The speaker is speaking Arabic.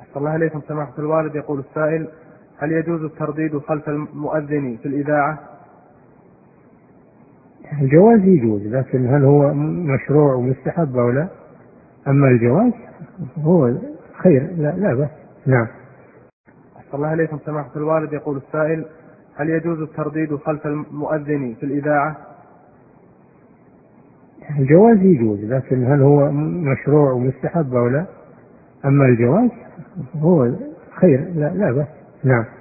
الله عليكم سماحة الوالد. يقول السائل: هل يجوز الترديد خلف المؤذن في الإذاعة؟ الجواز يجوز، لكن هل هو مشروع ومستحب أو لا؟ أما الجواز هو خير، لا بس. نعم. الله عليكم سماحة الوالد. يقول السائل: هل يجوز الترديد خلف المؤذن في الإذاعة؟ الجواز يجوز، لكن هل هو مشروع ومستحب أو لا؟ أما الجواز هو خير، لا بس. نعم.